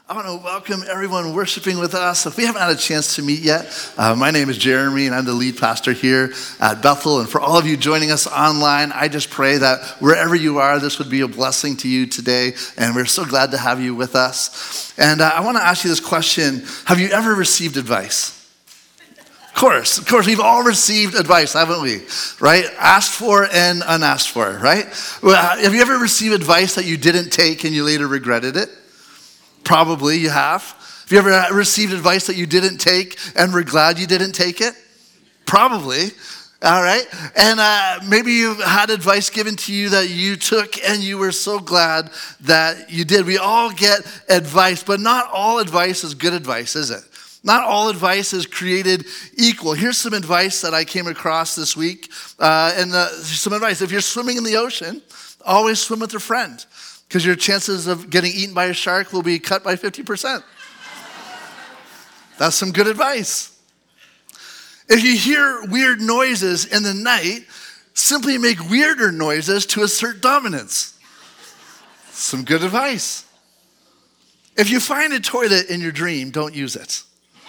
I want to welcome everyone worshiping with us. If we haven't had a chance to meet yet, my name is Jeremy, and I'm the lead pastor here at Bethel. And for all of you joining us online, I just pray that wherever you are, this would be a blessing to you today. And we're so glad to have you with us. And I want to ask you this question. Have you ever received advice? Of course, we've all received advice, haven't we? Right? Asked for and unasked for, right? Have you ever received advice that you didn't take and you later regretted it? Probably you have. Have you ever received advice that you didn't take and were glad you didn't take it? Probably. All right. And maybe you've had advice given to you that you took and you were so glad that you did. We all get advice, but not all advice is good advice, is it? Not all advice is created equal. Here's some advice that I came across this week. Some advice. If you're swimming in the ocean, always swim with a friend, because your chances of getting eaten by a shark will be cut by 50%. That's some good advice. If you hear weird noises in the night, simply make weirder noises to assert dominance. Some good advice. If you find a toilet in your dream, don't use it.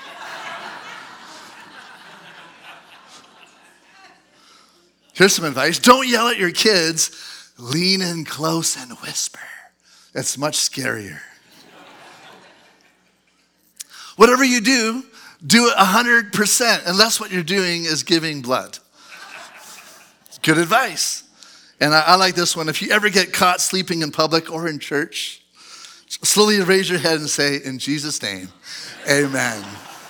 Here's some advice. Don't yell at your kids. Lean in close and whisper. That's much scarier. Whatever you do it 100%, unless what you're doing is giving blood. Good advice. And I like this one. If you ever get caught sleeping in public or in church, slowly raise your head and say, in Jesus' name, amen.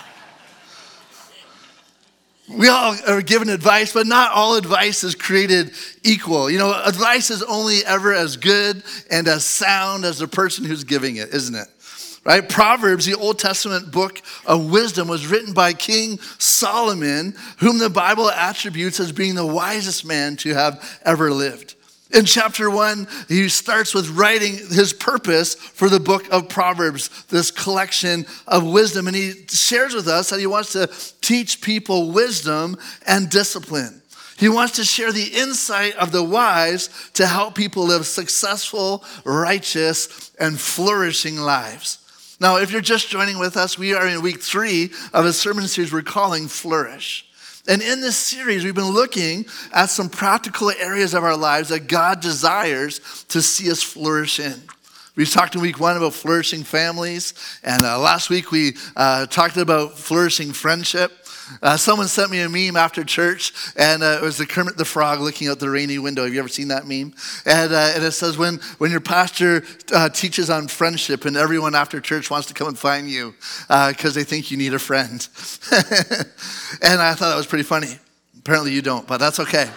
We all are given advice, but not all advice is created equal. You know, advice is only ever as good and as sound as the person who's giving it, isn't it? Right? Proverbs, the Old Testament book of wisdom, was written by King Solomon, whom the Bible attributes as being the wisest man to have ever lived. In chapter 1, he starts with writing his purpose for the book of Proverbs, this collection of wisdom. And he shares with us that he wants to teach people wisdom and discipline. He wants to share the insight of the wise to help people live successful, righteous, and flourishing lives. Now, if you're just joining with us, we are in week 3 of a sermon series we're calling Flourish. And in this series, we've been looking at some practical areas of our lives that God desires to see us flourish in. We talked in week 1 about flourishing families, and last week we talked about flourishing friendship. Someone sent me a meme after church, and it was the Kermit the Frog looking out the rainy window. Have you ever seen that meme? And it says, when your pastor teaches on friendship and everyone after church wants to come and find you because they think you need a friend. And I thought that was pretty funny. Apparently you don't, but that's okay.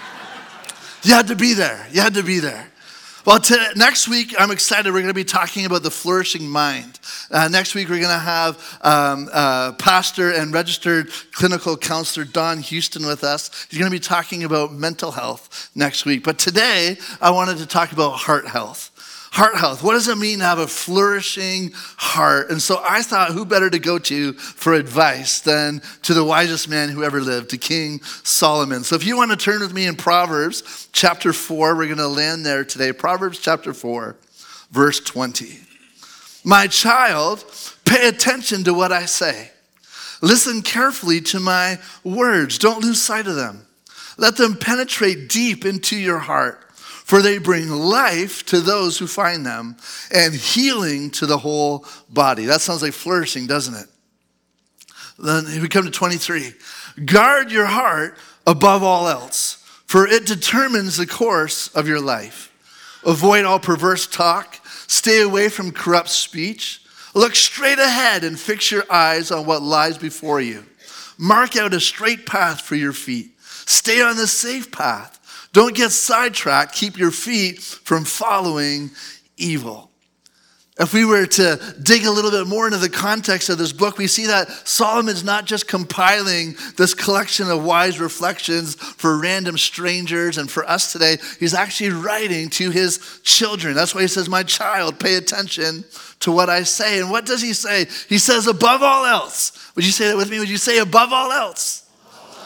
You had to be there. You had to be there. Well, next week, I'm excited. We're going to be talking about the flourishing mind. Next week, we're going to have pastor and registered clinical counselor Don Houston with us. He's going to be talking about mental health next week. But today, I wanted to talk about heart health. Heart health. What does it mean to have a flourishing heart? And so I thought, who better to go to for advice than to the wisest man who ever lived, to King Solomon. So if you want to turn with me in Proverbs chapter 4, we're going to land there today. Proverbs chapter 4, verse 20. My child, pay attention to what I say. Listen carefully to my words. Don't lose sight of them. Let them penetrate deep into your heart. For they bring life to those who find them and healing to the whole body. That sounds like flourishing, doesn't it? Then we come to 23. Guard your heart above all else, for it determines the course of your life. Avoid all perverse talk. Stay away from corrupt speech. Look straight ahead and fix your eyes on what lies before you. Mark out a straight path for your feet. Stay on the safe path. Don't get sidetracked. Keep your feet from following evil. If we were to dig a little bit more into the context of this book, we see that Solomon's not just compiling this collection of wise reflections for random strangers and for us today. He's actually writing to his children. That's why he says, my child, pay attention to what I say. And what does he say? He says, above all else. Would you say that with me? Would you say above all else?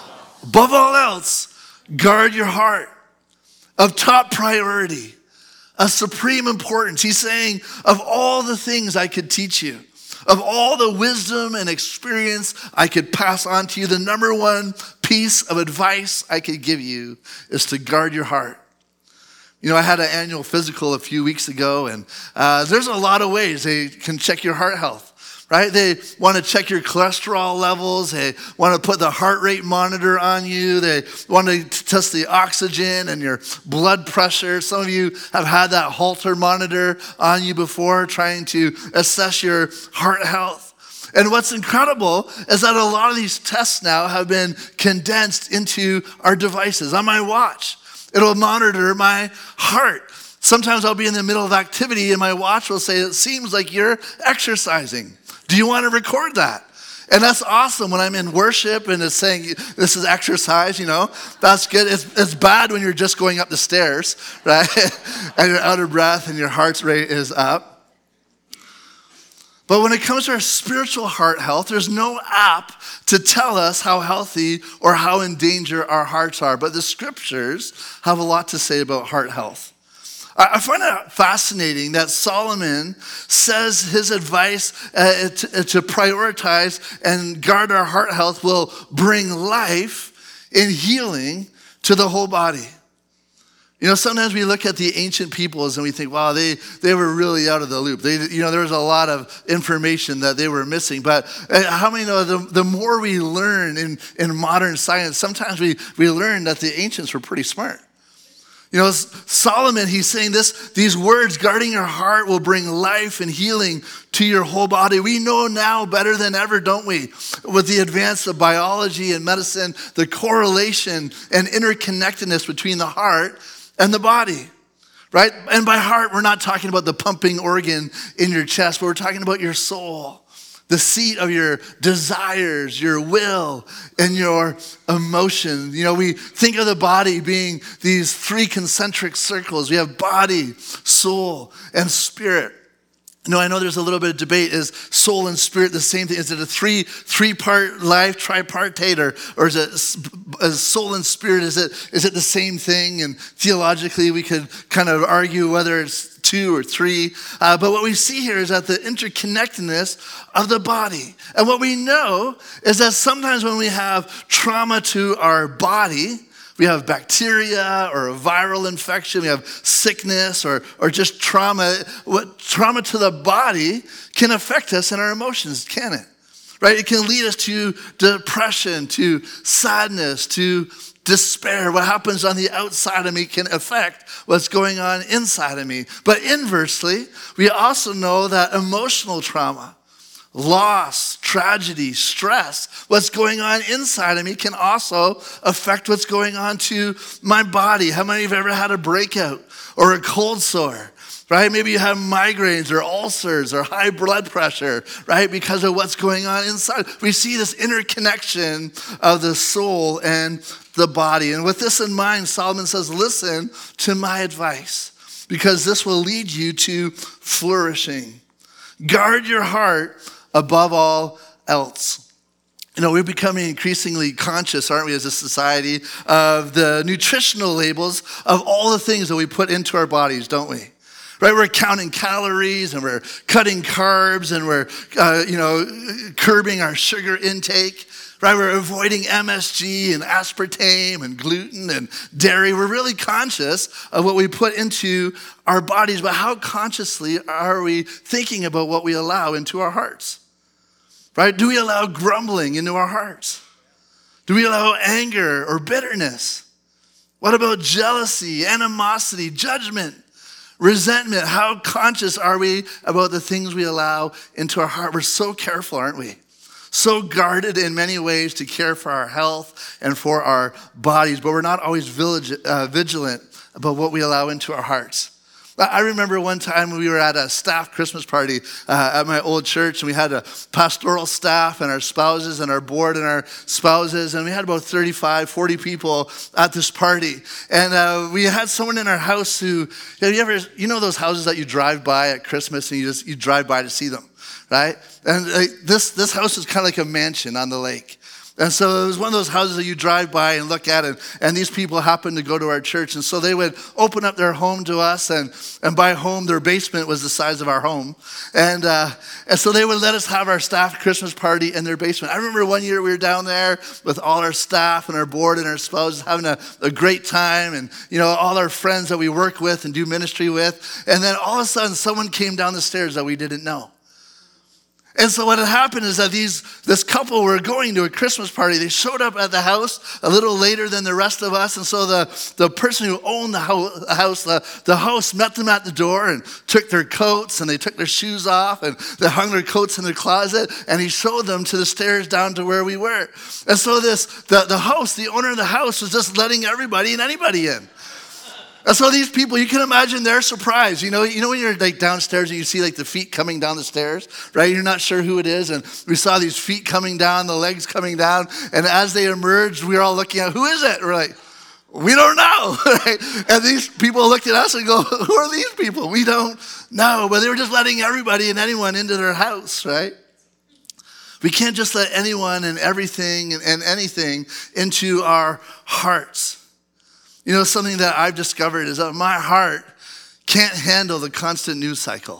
Above all else, guard your heart. Of top priority, a supreme importance. He's saying, of all the things I could teach you, of all the wisdom and experience I could pass on to you, the number one piece of advice I could give you is to guard your heart. You know, I had an annual physical a few weeks ago, and there's a lot of ways they can check your heart health. Right? They want to check your cholesterol levels. They want to put the heart rate monitor on you. They want to test the oxygen and your blood pressure. Some of you have had that Holter monitor on you before, trying to assess your heart health. And what's incredible is that a lot of these tests now have been condensed into our devices. On my watch, it'll monitor my heart. Sometimes I'll be in the middle of activity and my watch will say, it seems like you're exercising. Do you want to record that? And that's awesome when I'm in worship and it's saying, this is exercise, you know, that's good. It's bad when you're just going up the stairs, right? And you're out of breath and your heart rate is up. But when it comes to our spiritual heart health, there's no app to tell us how healthy or how in danger our hearts are. But the scriptures have a lot to say about heart health. I find it fascinating that Solomon says his advice to prioritize and guard our heart health will bring life and healing to the whole body. You know, sometimes we look at the ancient peoples and we think, wow, they were really out of the loop. There was a lot of information that they were missing. But how many know the more we learn in modern science, sometimes we learn that the ancients were pretty smart. You know, Solomon, he's saying these words, guarding your heart will bring life and healing to your whole body. We know now better than ever, don't we? With the advance of biology and medicine, the correlation and interconnectedness between the heart and the body, right? And by heart, we're not talking about the pumping organ in your chest, but we're talking about your soul. The seat of your desires, your will, and your emotions. You know, we think of the body being these three concentric circles. We have body, soul, and spirit. No, I know there's a little bit of debate. Is soul and spirit the same thing? Is it a three-part life, tripartite, or is soul and spirit, is it the same thing? And theologically, we could kind of argue whether it's two or three. But what we see here is that the interconnectedness of the body. And what we know is that sometimes when we have trauma to our body, we have bacteria or a viral infection, we have sickness or just trauma. What trauma to the body can affect us in our emotions, can it? Right? It can lead us to depression, to sadness, to despair. What happens on the outside of me can affect what's going on inside of me. But inversely, we also know that emotional trauma, loss, tragedy, stress, what's going on inside of me can also affect what's going on to my body. How many of you have ever had a breakout or a cold sore? Right? Maybe you have migraines or ulcers or high blood pressure, right? Because of what's going on inside. We see this interconnection of the soul and the body. And with this in mind, Solomon says, listen to my advice, because this will lead you to flourishing. Guard your heart above all else. You know, we're becoming increasingly conscious, aren't we, as a society, of the nutritional labels of all the things that we put into our bodies, don't we? Right, we're counting calories and we're cutting carbs and we're, curbing our sugar intake. Right, we're avoiding MSG and aspartame and gluten and dairy. We're really conscious of what we put into our bodies, but how consciously are we thinking about what we allow into our hearts? Right? Do we allow grumbling into our hearts? Do we allow anger or bitterness? What about jealousy, animosity, judgment? Resentment? How conscious are we about the things we allow into our heart? We're so careful, aren't we? So guarded in many ways to care for our health and for our bodies, but we're not always vigilant about what we allow into our hearts. I remember one time we were at a staff Christmas party at my old church, and we had a pastoral staff and our spouses and our board and our spouses, and we had about 35, 40 people at this party. And we had someone in our house who, you know those houses that you drive by at Christmas and you drive by to see them, right? And this house is kind of like a mansion on the lake. And so it was one of those houses that you drive by and look at, and these people happened to go to our church. And so they would open up their home to us, and by home, their basement was the size of our home. And so they would let us have our staff Christmas party in their basement. I remember one year we were down there with all our staff and our board and our spouses having a great time, and all our friends that we work with and do ministry with. And then all of a sudden, someone came down the stairs that we didn't know. And so what had happened is that this couple were going to a Christmas party. They showed up at the house a little later than the rest of us. And so the person who owned the house, the host met them at the door and took their coats, and they took their shoes off, and they hung their coats in the closet, and he showed them to the stairs down to where we were. And so the host, the owner of the house, was just letting everybody and anybody in. And so these people, you can imagine their surprise. You know when you're like downstairs and you see like the feet coming down the stairs, right? You're not sure who it is. And we saw these feet coming down, the legs coming down. And as they emerged, we were all looking at, who is it? We're like, we don't know, right? And these people looked at us and go, who are these people? We don't know. But they were just letting everybody and anyone into their house, right? We can't just let anyone and everything and anything into our hearts. Something that I've discovered is that my heart can't handle the constant news cycle.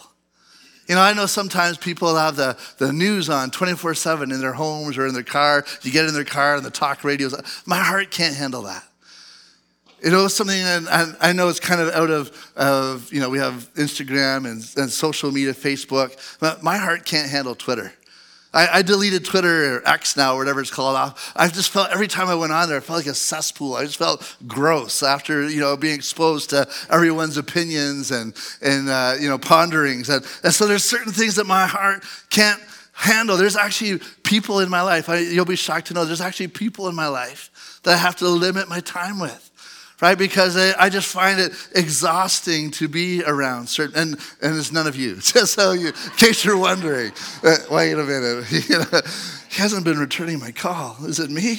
I know sometimes people have the news on 24/7 in their homes or in their car. You get in their car and the talk radios. My heart can't handle that. Something, and I know it's kind of out of we have Instagram and social media, Facebook, but my heart can't handle Twitter. I deleted Twitter, or X now, or whatever it's called, off. I just felt, every time I went on there, I felt like a cesspool. I just felt gross after, being exposed to everyone's opinions and ponderings. And so there's certain things that my heart can't handle. There's actually people in my life, you'll be shocked to know, there's actually people in my life that I have to limit my time with. Right? Because I just find it exhausting to be around certain, and it's none of you. Just so in case you're wondering, wait a minute, he hasn't been returning my call. Is it me?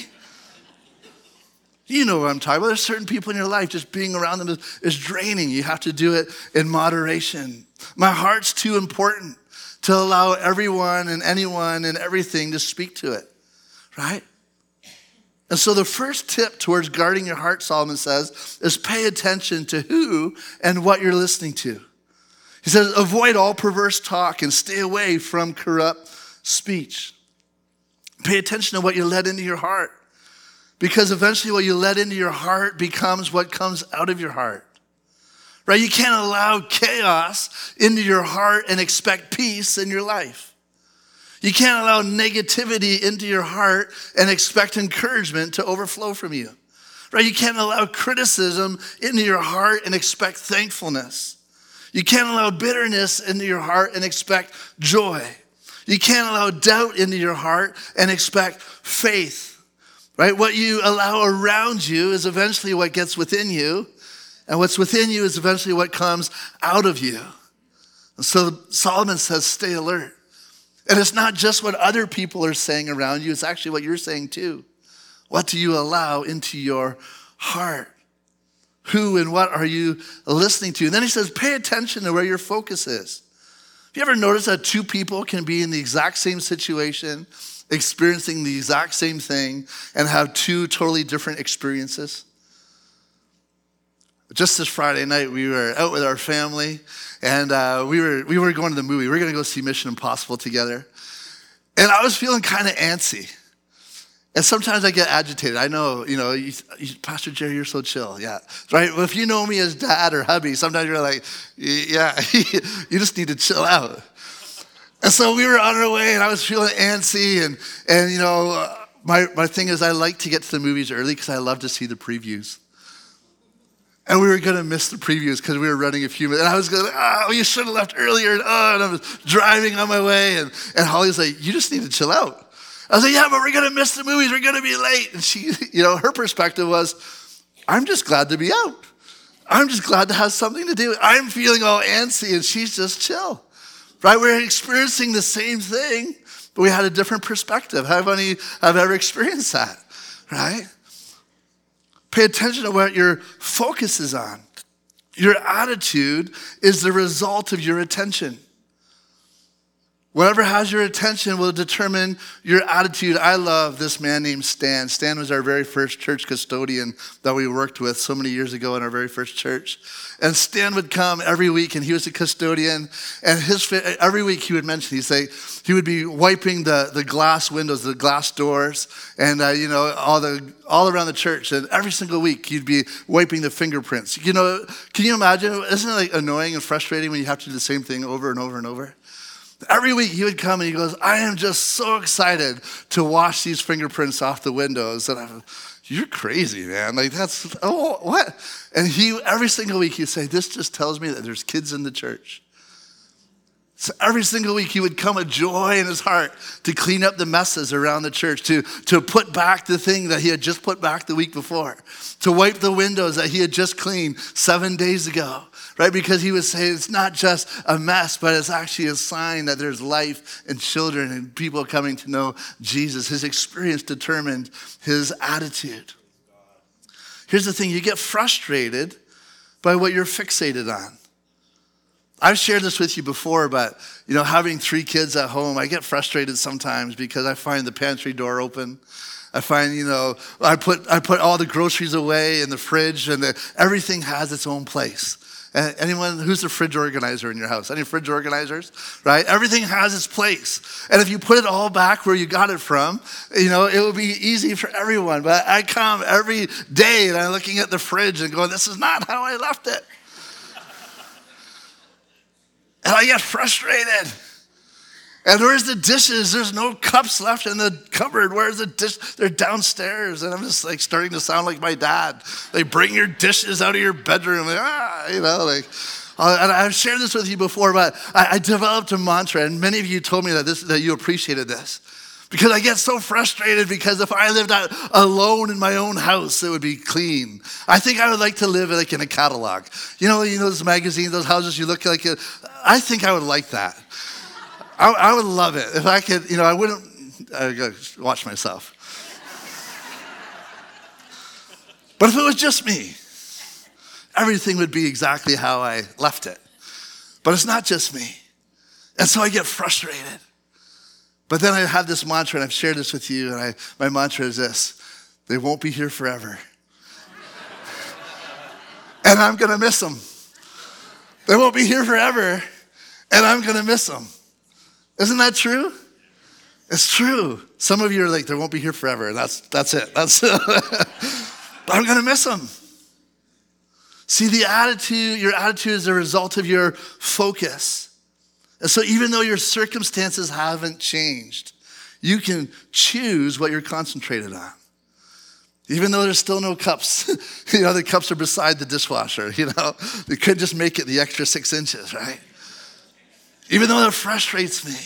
You know what I'm talking about. There's certain people in your life, just being around them is draining. You have to do it in moderation. My heart's too important to allow everyone and anyone and everything to speak to it. Right? And so the first tip towards guarding your heart, Solomon says, is pay attention to who and what you're listening to. He says, avoid all perverse talk and stay away from corrupt speech. Pay attention to what you let into your heart, because eventually what you let into your heart becomes what comes out of your heart. Right? You can't allow chaos into your heart and expect peace in your life. You can't allow negativity into your heart and expect encouragement to overflow from you. Right? You can't allow criticism into your heart and expect thankfulness. You can't allow bitterness into your heart and expect joy. You can't allow doubt into your heart and expect faith. Right? What you allow around you is eventually what gets within you, and what's within you is eventually what comes out of you. And so Solomon says, stay alert. And it's not just what other people are saying around you, it's actually what you're saying too. What do you allow into your heart? Who and what are you listening to? And then he says, pay attention to where your focus is. Have you ever noticed that two people can be in the exact same situation, experiencing the exact same thing, and have two totally different experiences? Just this Friday night, we were out with our family, and we were going to the movie. We were going to go see Mission Impossible together. And I was feeling kind of antsy. And sometimes I get agitated. I know, Pastor Jerry, you're so chill. Yeah, right? Well, if you know me as dad or hubby, sometimes you're like, yeah, you just need to chill out. And so we were on our way, and I was feeling antsy. And my thing is I like to get to the movies early because I love to see the previews. And we were going to miss the previews because we were running a few minutes. And I was going, you should have left earlier. And I was driving on my way. And Holly's like, you just need to chill out. I was like, yeah, but we're going to miss the movies. We're going to be late. And she, her perspective was, I'm just glad to be out. I'm just glad to have something to do. I'm feeling all antsy and she's just chill. Right? We're experiencing the same thing, but we had a different perspective. Have any have ever experienced that? Right? Pay attention to what your focus is on. Your attitude is the result of your attention. Whatever has your attention will determine your attitude. I love this man named Stan. Stan was our very first church custodian that we worked with so many years ago in our very first church. And Stan would come every week, and he was a custodian. And every week he would mention, he would be wiping the glass windows, the glass doors, and all around the church. And every single week he'd be wiping the fingerprints. Can you imagine? Isn't it like annoying and frustrating when you have to do the same thing over and over and over? Every week he would come and he goes, I am just so excited to wash these fingerprints off the windows. And you're crazy, man. Like what? And every single week he'd say, this just tells me that there's kids in the church. So every single week he would come with joy in his heart to clean up the messes around the church, to put back the thing that he had just put back the week before, to wipe the windows that he had just cleaned 7 days ago. Right? Because he would say it's not just a mess, but it's actually a sign that there's life and children and people coming to know Jesus. His experience determined his attitude. Here's the thing, you get frustrated by what you're fixated on. I've shared this with you before, but having 3 kids at home, I get frustrated sometimes because I find the pantry door open. I find, I put all the groceries away in the fridge, and everything has its own place. Anyone who's a fridge organizer in your house? Any fridge organizers, right? Everything has its place. And if you put it all back where you got it from, it will be easy for everyone. But I come every day and I'm looking at the fridge and going, this is not how I left it. And I get frustrated. And where's the dishes? There's no cups left in the cupboard. Where's the dish? They're downstairs. And I'm just like starting to sound like my dad. They bring your dishes out of your bedroom. And I've shared this with you before, but I developed a mantra, and many of you told me that you appreciated this. Because I get so frustrated because if I lived out alone in my own house, it would be clean. I think I would like to live like in a catalog. Those magazines, those houses you look like. I think I would like that. I would love it. If I could, I gotta watch myself. But if it was just me, everything would be exactly how I left it. But it's not just me. And so I get frustrated. But then I have this mantra, and I've shared this with you, and my mantra is this: they won't be here forever. And I'm gonna miss them. They won't be here forever, and I'm gonna miss them. Isn't that true? It's true. Some of you are like, they won't be here forever. That's it. But I'm going to miss them. See, your attitude is a result of your focus. And so even though your circumstances haven't changed, you can choose what you're concentrated on. Even though there's still no cups. The cups are beside the dishwasher. They could just make it the extra 6 inches, right? Even though that frustrates me,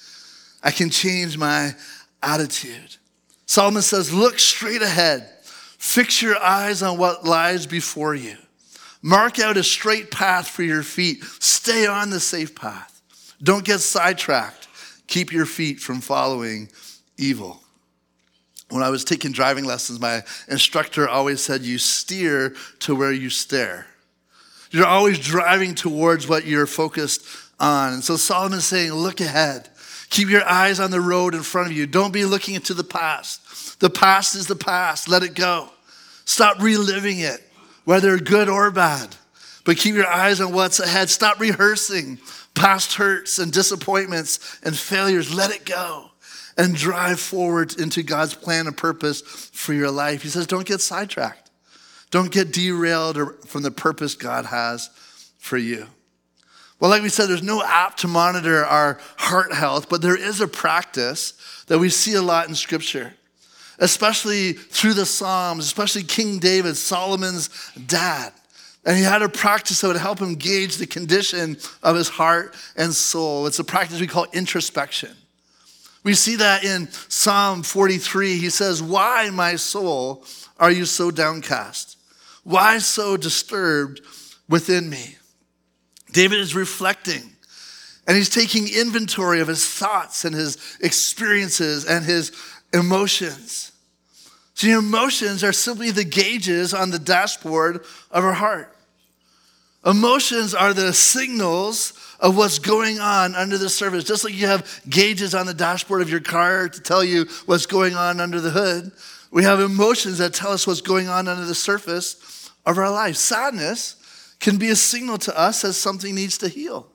I can change my attitude. Solomon says, look straight ahead. Fix your eyes on what lies before you. Mark out a straight path for your feet. Stay on the safe path. Don't get sidetracked. Keep your feet from following evil. When I was taking driving lessons, my instructor always said, you steer to where you stare. You're always driving towards what you're focused on. And so Solomon's saying, look ahead. Keep your eyes on the road in front of you. Don't be looking into the past. The past is the past. Let it go. Stop reliving it, whether good or bad. But keep your eyes on what's ahead. Stop rehearsing past hurts and disappointments and failures. Let it go and drive forward into God's plan and purpose for your life. He says, don't get sidetracked. Don't get derailed from the purpose God has for you. Well, like we said, there's no app to monitor our heart health, but there is a practice that we see a lot in Scripture, especially through the Psalms, especially King David, Solomon's dad. And he had a practice that would help him gauge the condition of his heart and soul. It's a practice we call introspection. We see that in Psalm 43. He says, why, my soul, are you so downcast? Why so disturbed within me? David is reflecting, and he's taking inventory of his thoughts and his experiences and his emotions. So your emotions are simply the gauges on the dashboard of our heart. Emotions are the signals of what's going on under the surface. Just like you have gauges on the dashboard of your car to tell you what's going on under the hood, we have emotions that tell us what's going on under the surface of our life. Sadness can be a signal to us as something needs to heal.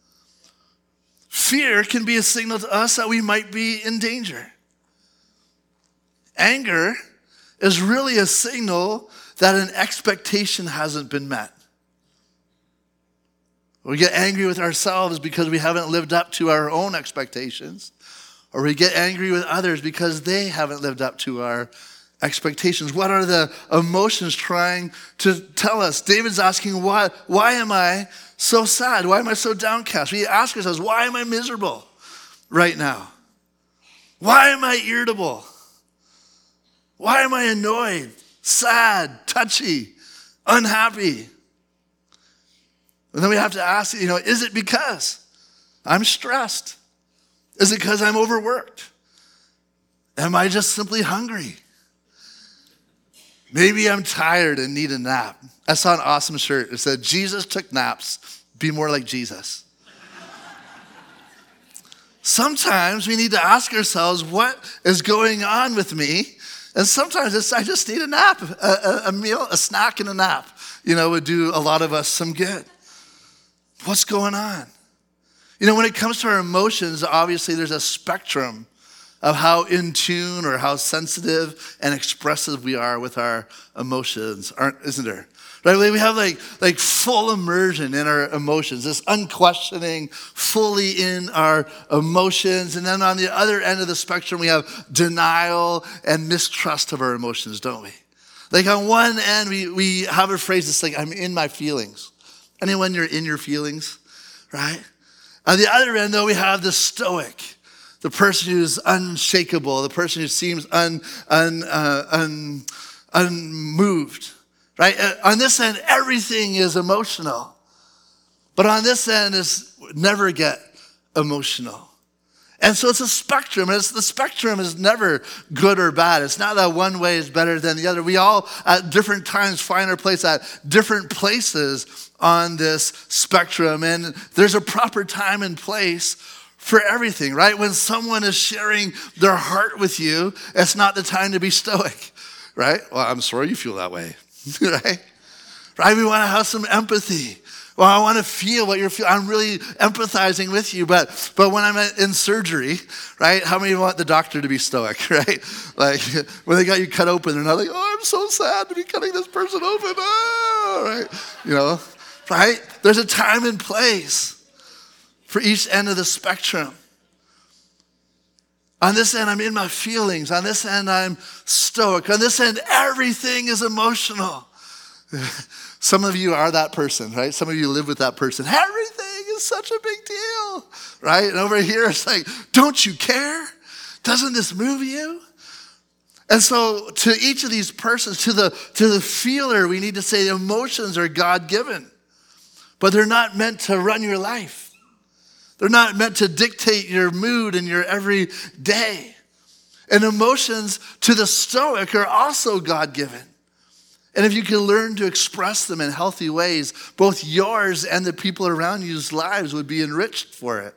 Fear can be a signal to us that we might be in danger. Anger is really a signal that an expectation hasn't been met. We get angry with ourselves because we haven't lived up to our own expectations, or we get angry with others because they haven't lived up to our expectations. What are the emotions trying to tell us? David's asking, why am I so sad? Why am I so downcast? We ask ourselves, why am I miserable right now? Why am I irritable? Why am I annoyed, sad, touchy, unhappy? And then we have to ask, is it because I'm stressed? Is it because I'm overworked? Am I just simply hungry? Maybe I'm tired and need a nap. I saw an awesome shirt. It said, Jesus took naps. Be more like Jesus. Sometimes we need to ask ourselves, what is going on with me? And sometimes I just need a nap, a meal, a snack and a nap, would do a lot of us some good. What's going on? When it comes to our emotions, obviously there's a spectrum of how in tune or how sensitive and expressive we are with our emotions, isn't there? Right? We have like full immersion in our emotions, this unquestioning, fully in our emotions. And then on the other end of the spectrum, we have denial and mistrust of our emotions, don't we? Like on one end, we have a phrase that's like, I'm in my feelings. Anyone, you're in your feelings, right? On the other end, though, we have the stoic, the person who's unshakable, the person who seems unmoved, right? On this end, everything is emotional. But on this end is never get emotional. And so it's a spectrum. And the spectrum is never good or bad. It's not that one way is better than the other. We all, at different times, find our place at different places on this spectrum. And there's a proper time and place for everything, right? When someone is sharing their heart with you, it's not the time to be stoic, right? Well, I'm sorry you feel that way, right? Right? We want to have some empathy. Well, I want to feel what you're feeling. I'm really empathizing with you, but when I'm in surgery, right? How many want the doctor to be stoic, right? Like when they got you cut open, they're not like, oh, I'm so sad to be cutting this person open. Oh, right? Right? There's a time and place for each end of the spectrum. On this end, I'm in my feelings. On this end, I'm stoic. On this end, everything is emotional. Some of you are that person, right? Some of you live with that person. Everything is such a big deal, right? And over here, it's like, don't you care? Doesn't this move you? And so to each of these persons, to the feeler, we need to say emotions are God-given, but they're not meant to run your life. They're not meant to dictate your mood and your every day. And emotions to the stoic are also God-given. And if you can learn to express them in healthy ways, both yours and the people around you's lives would be enriched for it.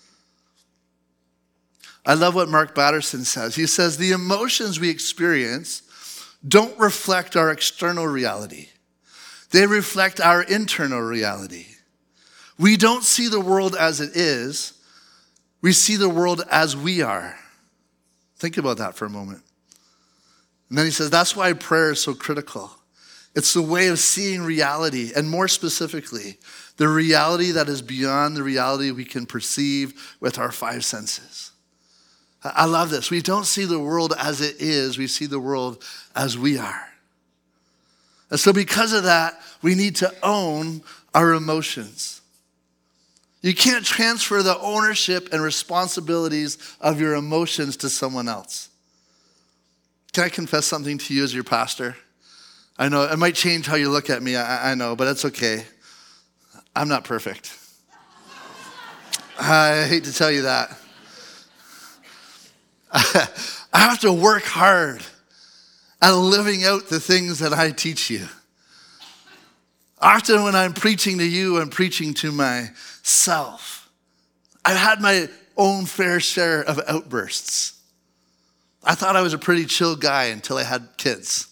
I love what Mark Batterson says. He says, the emotions we experience don't reflect our external reality. They reflect our internal reality. We don't see the world as it is. We see the world as we are. Think about that for a moment. And then he says, that's why prayer is so critical. It's the way of seeing reality, and more specifically, the reality that is beyond the reality we can perceive with our five senses. I love this. We don't see the world as it is. We see the world as we are. And so because of that, we need to own our emotions. You can't transfer the ownership and responsibilities of your emotions to someone else. Can I confess something to you as your pastor? I know it might change how you look at me, I know, but it's okay. I'm not perfect. I hate to tell you that. I have to work hard at living out the things that I teach you. Often when I'm preaching to you, I'm preaching to myself. I've had my own fair share of outbursts. I thought I was a pretty chill guy until I had kids.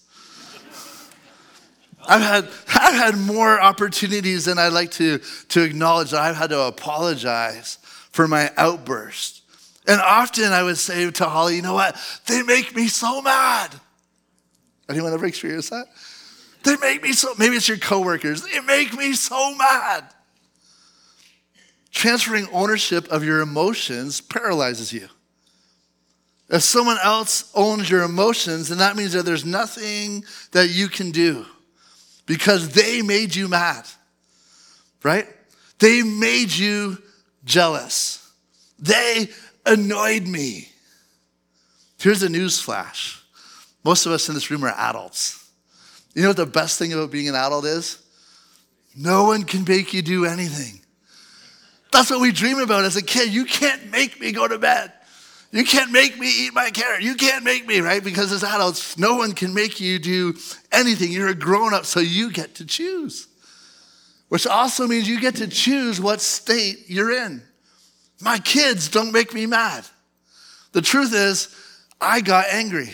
I've had more opportunities than I'd like to acknowledge that I've had to apologize for my outburst. And often I would say to Holly, you know what? They make me so mad. Anyone ever experienced that? They make me so, maybe it's your coworkers. They make me so mad. Transferring ownership of your emotions paralyzes you. If someone else owns your emotions, then that means that there's nothing that you can do because they made you mad, right? They made you jealous. They annoyed me. Here's a news flash. Most of us in this room are adults. You know what the best thing about being an adult is? No one can make you do anything. That's what we dream about as a kid. You can't make me go to bed. You can't make me eat my carrot. You can't make me, right? Because as adults, no one can make you do anything. You're a grown-up, so you get to choose. Which also means you get to choose what state you're in. My kids don't make me mad. The truth is, I got angry.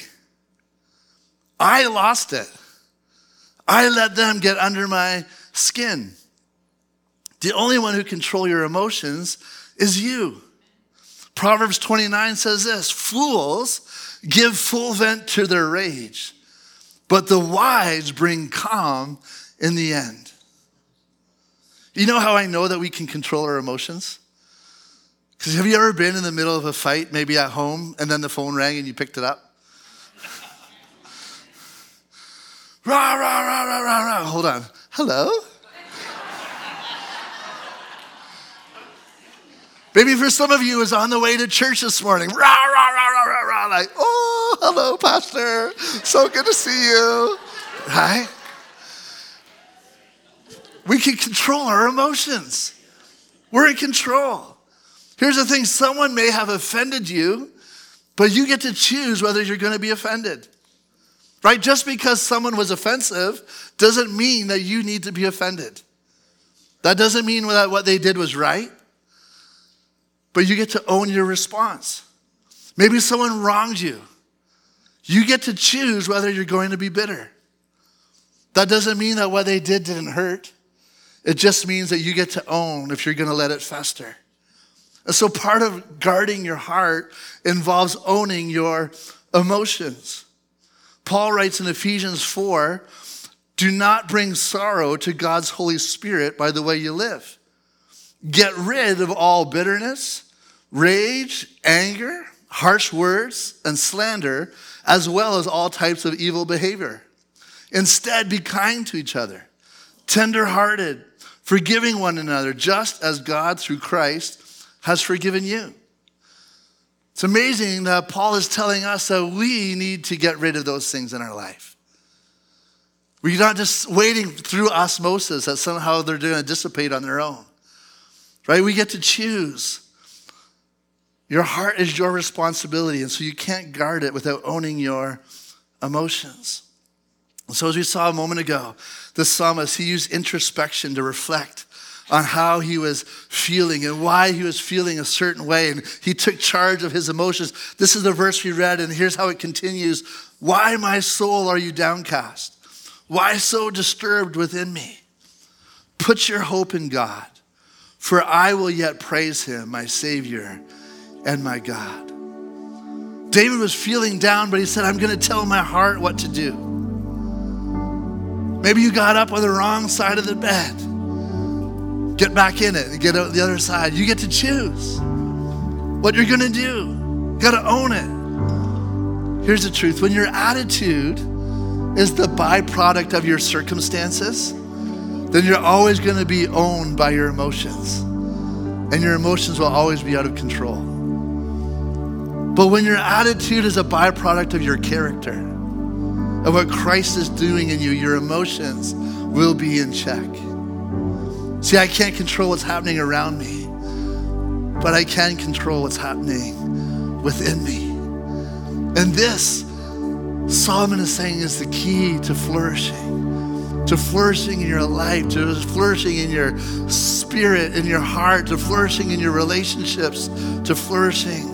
I lost it. I let them get under my skin. The only one who controls your emotions is you. Proverbs 29 says this, fools give full vent to their rage, but the wise bring calm in the end. You know how I know that we can control our emotions? Because have you ever been in the middle of a fight, maybe at home, and then the phone rang and you picked it up? Rah, rah, rah, rah, rah, rah. Hold on. Hello? Maybe for some of you, it was on the way to church this morning. Rah, rah, rah, rah, rah, rah. Like, oh, hello, pastor. So good to see you. Right? We can control our emotions. We're in control. Here's the thing. Someone may have offended you, but you get to choose whether you're going to be offended. Right? Just because someone was offensive doesn't mean that you need to be offended. That doesn't mean that what they did was right. But you get to own your response. Maybe someone wronged you. You get to choose whether you're going to be bitter. That doesn't mean that what they did didn't hurt. It just means that you get to own if you're going to let it fester. And so part of guarding your heart involves owning your emotions. Paul writes in Ephesians 4, do not bring sorrow to God's Holy Spirit by the way you live. Get rid of all bitterness, rage, anger, harsh words, and slander, as well as all types of evil behavior. Instead, be kind to each other, tender-hearted, forgiving one another, just as God, through Christ, has forgiven you. It's amazing that Paul is telling us that we need to get rid of those things in our life. We're not just waiting through osmosis that somehow they're going to dissipate on their own. Right? We get to choose. Your heart is your responsibility, and so you can't guard it without owning your emotions. And so as we saw a moment ago, the psalmist, he used introspection to reflect on how he was feeling and why he was feeling a certain way, and he took charge of his emotions. This is the verse we read, and here's how it continues. Why, my soul, are you downcast? Why so disturbed within me? Put your hope in God. For I will yet praise him, my Savior and my God. David was feeling down, but he said, I'm going to tell my heart what to do. Maybe you got up on the wrong side of the bed. Get back in it and get out the other side. You get to choose what you're going to do. You got to own it. Here's the truth. When your attitude is the byproduct of your circumstances, then you're always going to be owned by your emotions. And your emotions will always be out of control. But when your attitude is a byproduct of your character, of what Christ is doing in you, your emotions will be in check. See, I can't control what's happening around me, but I can control what's happening within me. And this, Solomon is saying, is the key to flourishing. to flourishing in your life, to flourishing in your spirit, in your heart, to flourishing in your relationships, to flourishing.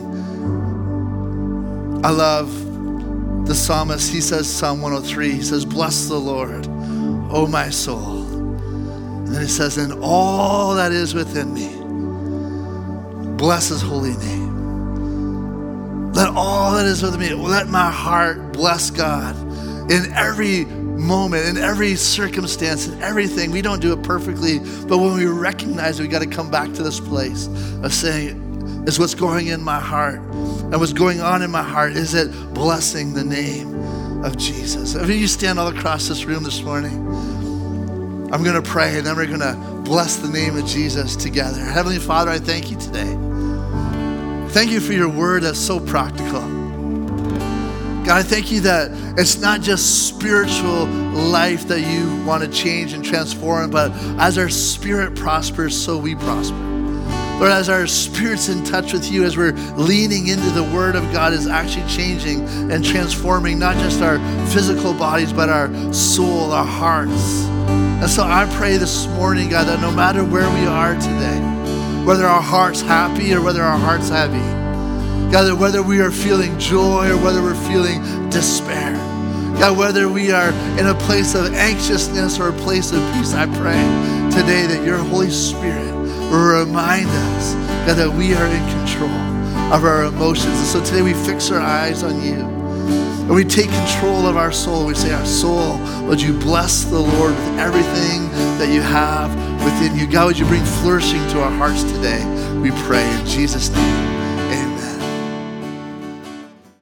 I love the psalmist. He says, Psalm 103, he says, bless the Lord, O my soul. And then he says, and all that is within me, bless his holy name. Let all that is within me, let my heart bless God in every moment, in every circumstance, in everything. We don't do it perfectly, but when we recognize it, we got to come back to this place of saying, is what's going in my heart. And what's going on in my heart, is it blessing the name of Jesus? If you stand all across this room this morning, I'm going to pray, and then we're going to bless the name of Jesus together. Heavenly Father, I thank you today. Thank you for your word that's so practical. God, I thank you that it's not just spiritual life that you want to change and transform, but as our spirit prospers, so we prosper. Lord, as our spirit's in touch with you, as we're leaning into the word of God, is actually changing and transforming not just our physical bodies, but our soul, our hearts. And so I pray this morning, God, that no matter where we are today, whether our heart's happy or whether our heart's heavy, God, that whether we are feeling joy or whether we're feeling despair, God, whether we are in a place of anxiousness or a place of peace, I pray today that your Holy Spirit will remind us, God, that we are in control of our emotions. And so today we fix our eyes on you. And we take control of our soul. We say, our soul, would you bless the Lord with everything that you have within you. God, would you bring flourishing to our hearts today? We pray in Jesus' name.